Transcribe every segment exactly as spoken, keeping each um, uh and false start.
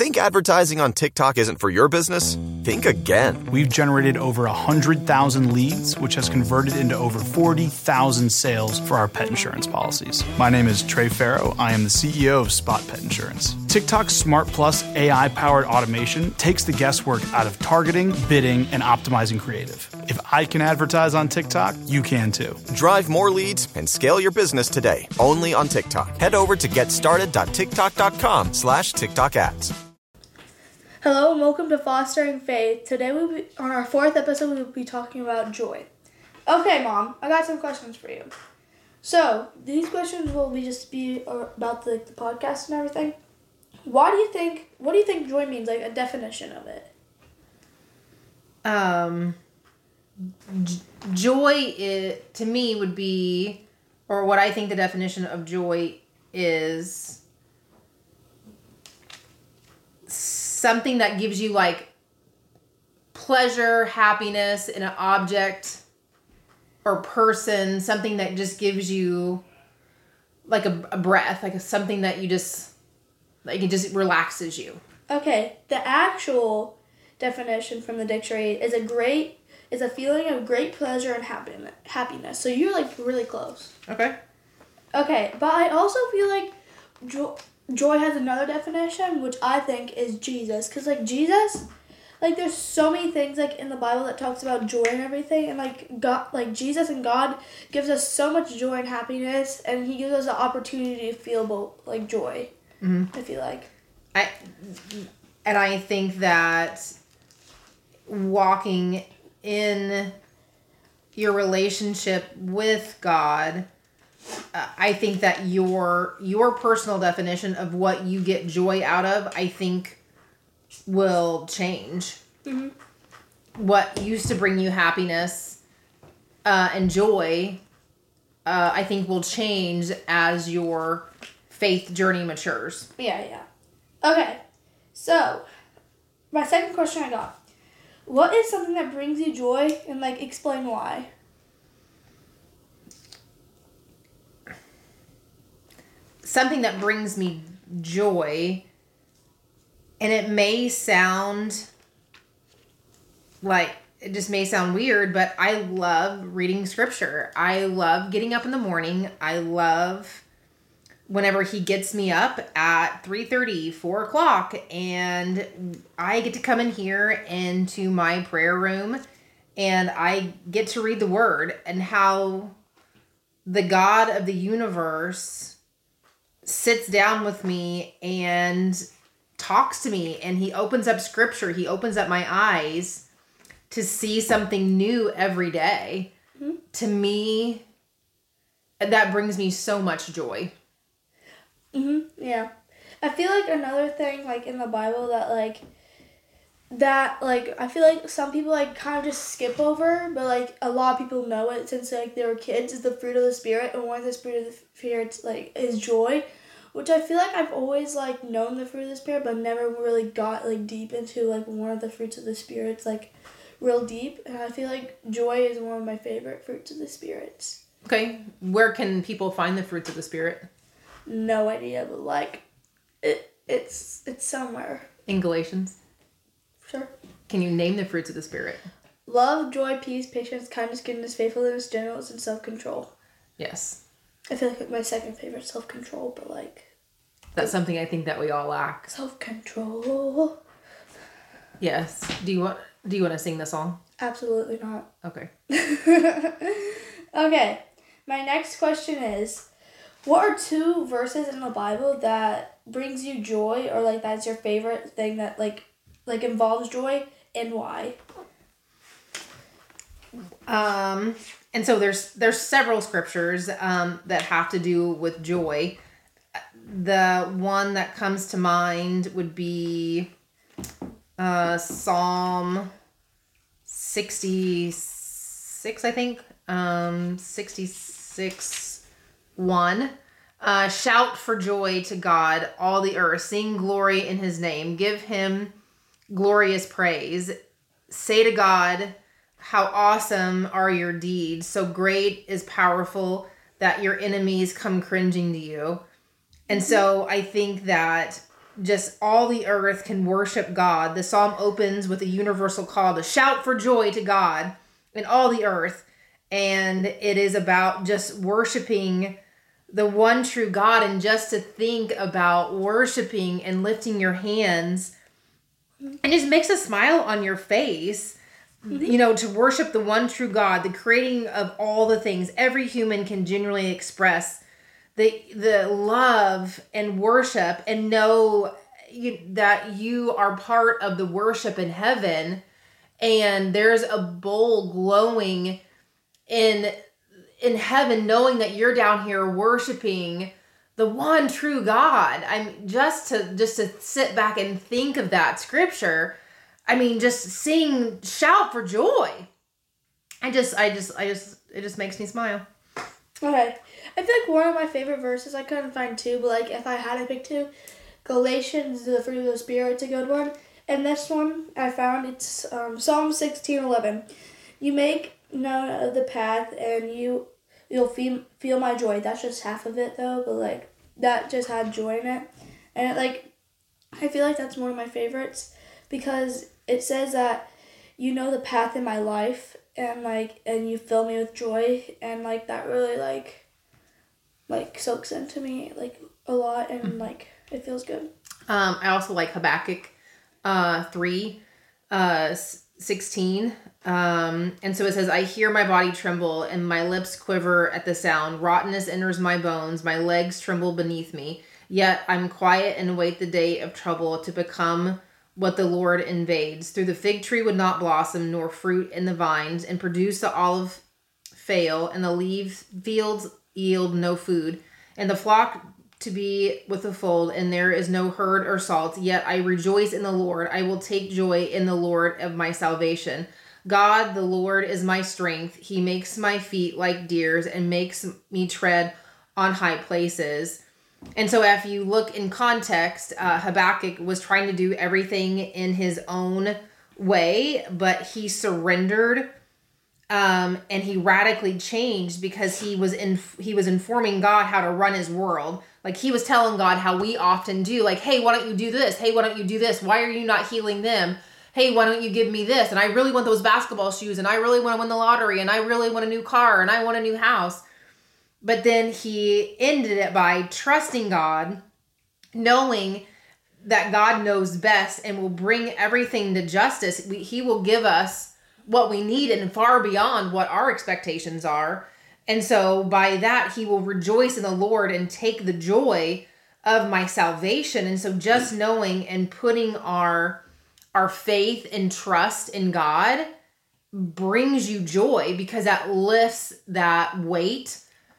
Think advertising on TikTok isn't for your business? Think again. We've generated over one hundred thousand leads, which has converted into over forty thousand sales for our pet insurance policies. My name is Trey Farrow. I am the C E O of Spot Pet Insurance. TikTok's Smart Plus A I-powered automation takes the guesswork out of targeting, bidding, and optimizing creative. If I can advertise on TikTok, you can too. Drive more leads and scale your business today, only on TikTok. Head over to getstarted.tiktok.com slash TikTok ads. Hello and welcome to Fostering Faith. Today we'll be, on our fourth episode, we'll be talking about joy. Okay, Mom, I got some questions for you. So, these questions will be just be about the, the podcast and everything. Why do you think, what do you think joy means, like a definition of it? Um, j- joy, is, to me, would be, or what I think the definition of joy is, something that gives you like pleasure, happiness in an object or person, something that just gives you like a, a breath, like a, something that you just, like it just relaxes you. Okay, the actual definition from the dictionary is a great, is a feeling of great pleasure and happiness. happiness. So you're like really close. Okay. Okay, but I also feel like joy, joy has another definition, which I think is Jesus. Because, like, Jesus, like, there's so many things, like, in the Bible that talks about joy and everything. And, like, God, like, Jesus and God gives us so much joy and happiness. And he gives us the opportunity to feel, both, like, joy, mm-hmm. I feel like. I And I think that walking in your relationship with God, Uh, I think that your your personal definition of what you get joy out of, I think, will change. Mm-hmm. What used to bring you happiness uh, and joy, uh, I think, will change as your faith journey matures. Yeah, yeah. Okay, so my second question I got: what is something that brings you joy, and like explain why? Something that brings me joy, and it may sound like, it just may sound weird, but I love reading scripture. I love getting up in the morning. I love whenever he gets me up at three thirty, four o'clock, and I get to come in here into my prayer room, and I get to read the word, and how the God of the universe sits down with me and talks to me, and he opens up scripture. He opens up my eyes to see something new every day. Mm-hmm. To me, that brings me so much joy. Mm-hmm. Yeah. I feel like another thing, like, in the Bible that, like, that, like, I feel like some people, like, kind of just skip over, but, like, a lot of people know it since, like, they were kids, is the fruit of the Spirit, and one of the fruit of the Spirit, like, is joy, which I feel like I've always, like, known the fruit of the Spirit, but never really got, like, deep into, like, one of the fruits of the Spirits, like, real deep, and I feel like joy is one of my favorite fruits of the Spirits. Okay, where can people find the fruits of the Spirit? No idea, but, like, it it's it's somewhere. In Galatians? Sure. Can you name the fruits of the Spirit? Love, joy, peace, patience, kindness, goodness, faithfulness, gentleness, and self-control. Yes. I feel like my second favorite self-control, but like... That's something I think that we all lack. Self-control. Yes. Do you want Do you want to sing the song? Absolutely not. Okay. Okay. My next question is, what are two verses in the Bible that brings you joy, or like that's your favorite thing that like like involves joy, and why? Um, and so there's there's several scriptures um, that have to do with joy. The one that comes to mind would be uh, Psalm sixty-six, I think. Um, sixty-six, one. Uh, shout for joy to God, all the earth. Sing glory in his name. Give him glorious praise. Say to God, how awesome are your deeds. So great is powerful that your enemies come cringing to you. And so I think that just all the earth can worship God. The psalm opens with a universal call to shout for joy to God in all the earth. And it is about just worshiping the one true God, and just to think about worshiping and lifting your hands, it just makes a smile on your face, mm-hmm. you know, to worship the one true God, the creating of all the things every human can genuinely express, the the love and worship, and know you, that you are part of the worship in heaven, and there's a bowl glowing in in heaven, knowing that you're down here worshiping the one true God. I'm just to just to sit back and think of that scripture. I mean, just sing, shout for joy. I just, I just, I just, it just makes me smile. Okay, I feel like one of my favorite verses, I couldn't find two, but like if I had to pick two, Galatians, the fruit of the Spirit's a good one. And this one I found, it's um, Psalm sixteen eleven. You make known the path, and you you'll feel feel my joy. That's just half of it though, but like that just had joy in it, and it, like I feel like that's one of my favorites because it says that you know the path in my life, and like and you fill me with joy, and like that really like like soaks into me like a lot, and mm-hmm. like it feels good. Um, I also like Habakkuk, uh, three, uh, sixteen. Um, and so it says, I hear my body tremble and my lips quiver at the sound. Rottenness enters my bones. My legs tremble beneath me. Yet I'm quiet and await the day of trouble to become what the Lord invades. Through the fig tree would not blossom, nor fruit in the vines, and produce the olive fail, and the leaf fields yield no food, and the flock to be with the fold, and there is no herd or salt. Yet I rejoice in the Lord. I will take joy in the Lord of my salvation. God, the Lord, is my strength. He makes my feet like deer's and makes me tread on high places. And so if you look in context, uh, Habakkuk was trying to do everything in his own way, but he surrendered um, and he radically changed because he was in, he was informing God how to run his world. Like he was telling God how we often do, like, hey, why don't you do this? Hey, why don't you do this? Why are you not healing them? Hey, why don't you give me this? And I really want those basketball shoes, and I really want to win the lottery, and I really want a new car, and I want a new house. But then he ended it by trusting God, knowing that God knows best and will bring everything to justice. We, he will give us what we need and far beyond what our expectations are. And so by that, he will rejoice in the Lord and take the joy of my salvation. And so just knowing and putting our Our faith and trust in God brings you joy because that lifts that weight,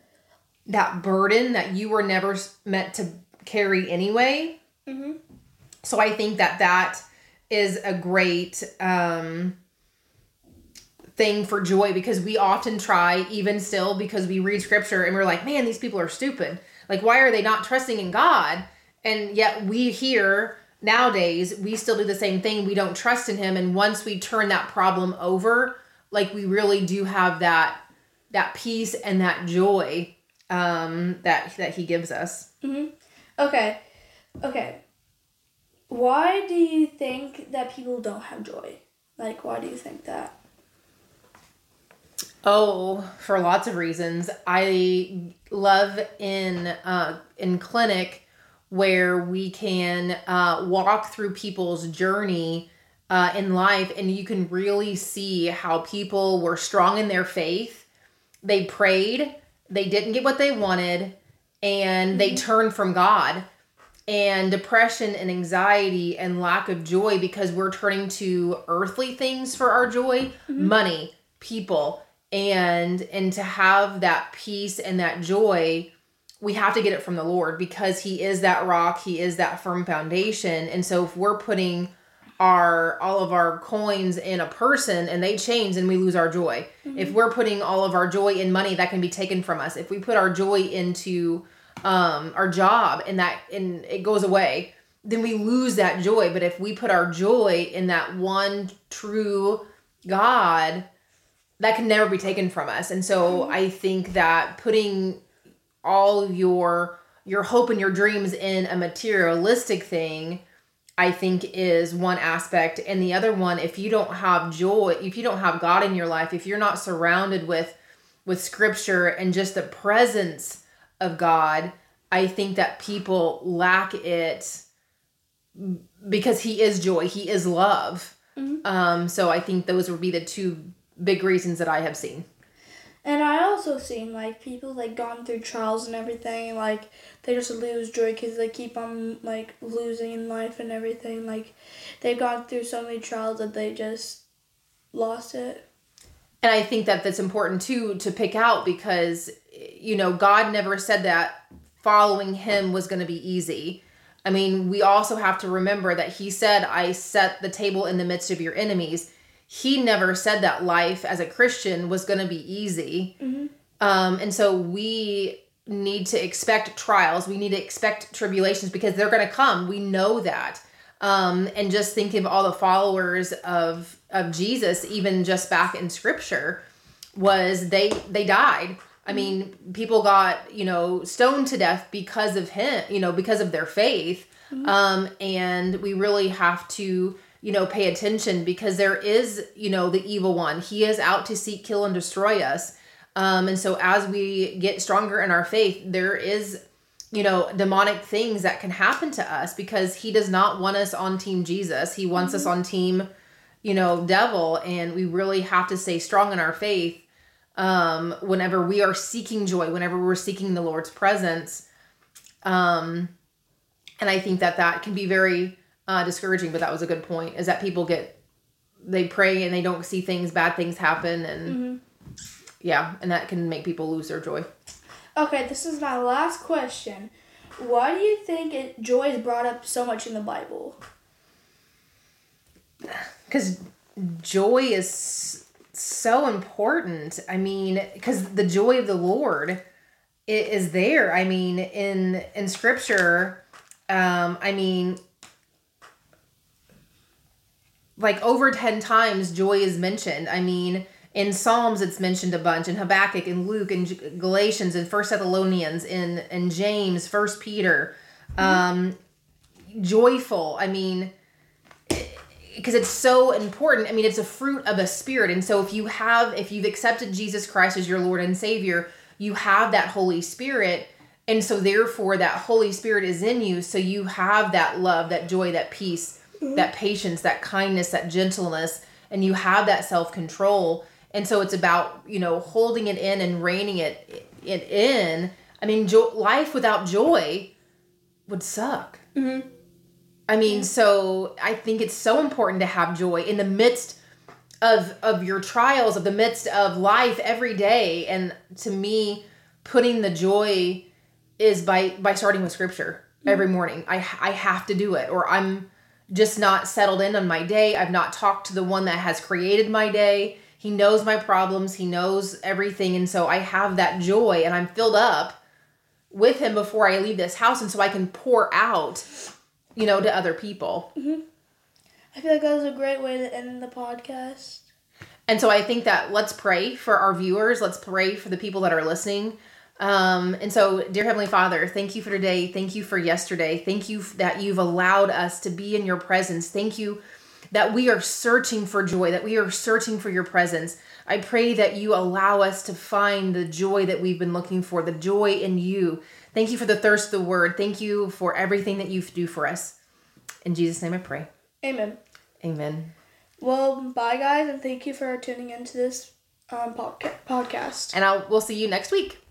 that burden that you were never meant to carry anyway. Mm-hmm. So I think that that is a great um, thing for joy because we often try, even still, because we read scripture and we're like, man, these people are stupid. Like, why are they not trusting in God? And yet we hear... Nowadays, we still do the same thing. We don't trust in him. And once we turn that problem over, like we really do have that that peace and that joy um, that, that he gives us. Mm-hmm. Okay. Okay. Why do you think that people don't have joy? Like, why do you think that? Oh, for lots of reasons. I love in uh, in clinic where we can uh, walk through people's journey uh, in life, and you can really see how people were strong in their faith. They prayed, they didn't get what they wanted, and mm-hmm. they turned from God. And depression and anxiety and lack of joy because we're turning to earthly things for our joy, mm-hmm. money, people, and and to have that peace and that joy, we have to get it from the Lord because he is that rock. He is that firm foundation. And so if we're putting our, all of our coins in a person and they change, then we lose our joy. Mm-hmm. If we're putting all of our joy in money, that can be taken from us. If we put our joy into um, our job and that, and it goes away, then we lose that joy. But if we put our joy in that one true God, that can never be taken from us. And so mm-hmm. I think that putting all your your hope and your dreams in a materialistic thing, I think is one aspect. And the other one, if you don't have joy, if you don't have God in your life, if you're not surrounded with, with scripture and just the presence of God, I think that people lack it because he is joy. He is love. Mm-hmm. Um, so I think those would be the two big reasons that I have seen. And I also seen, like, people, like, gone through trials and everything, like, they just lose joy because they keep on, like, losing in life and everything. Like, they've gone through so many trials that they just lost it. And I think that that's important, too, to pick out because, you know, God never said that following him was going to be easy. I mean, we also have to remember that he said, I set the table in the midst of your enemies. He never said that life as a Christian was going to be easy. Mm-hmm. Um, and so we need to expect trials. We need to expect tribulations because they're going to come. We know that. Um, and just thinking of all the followers of, of Jesus, even just back in scripture, was they, they died. I mean, people got, you know, stoned to death because of him, you know, because of their faith. Mm-hmm. Um, and we really have to, you know, pay attention because there is, you know, the evil one. He is out to seek, kill, and destroy us. Um, and so as we get stronger in our faith, there is, you know, demonic things that can happen to us because he does not want us on team Jesus. He wants mm-hmm. us on team, you know, devil. And we really have to stay strong in our faith um, whenever we are seeking joy, whenever we're seeking the Lord's presence. Um, and I think that that can be very Uh, discouraging, but that was a good point, is that people get, they pray and they don't see things, bad things happen, and mm-hmm. yeah, and that can make people lose their joy. Okay, this is my last question. Why do you think it, joy is brought up so much in the Bible? Because joy is so important. I mean, because the joy of the Lord is there. I mean, in, in scripture, um, I mean, like over ten times joy is mentioned. I mean, in Psalms it's mentioned a bunch, in Habakkuk, in Luke, in Galatians, in First Thessalonians, in, in James, First Peter. Um, mm-hmm. Joyful. I mean, because it's so important. I mean, it's a fruit of a spirit. And so if you have, if you've accepted Jesus Christ as your Lord and Savior, you have that Holy Spirit. And so therefore that Holy Spirit is in you. So you have that love, that joy, that peace, mm-hmm. that patience, that kindness, that gentleness, and you have that self-control. And so it's about, you know, holding it in and reining it, it in. I mean, jo- life without joy would suck. Mm-hmm. I mean, so I think it's so important to have joy in the midst of, of your trials, of the midst of life every day. And to me, putting the joy is by, by starting with scripture mm-hmm. every morning. I, I have to do it, or I'm just not settled in on my day. I've not talked to the one that has created my day. He knows my problems. He knows everything. And so I have that joy and I'm filled up with him before I leave this house. And so I can pour out, you know, to other people. Mm-hmm. I feel like that was a great way to end the podcast. And so I think that let's pray for our viewers. Let's pray for the people that are listening. Um, and so, dear Heavenly Father, thank you for today. Thank you for yesterday. Thank you that you've allowed us to be in your presence. Thank you that we are searching for joy, that we are searching for your presence. I pray that you allow us to find the joy that we've been looking for, the joy in you. Thank you for the thirst of the word. Thank you for everything that you do for us. In Jesus' name I pray. Amen. Amen. Well, bye guys, and thank you for tuning into this um, podca- podcast. And I'll, we'll see you next week.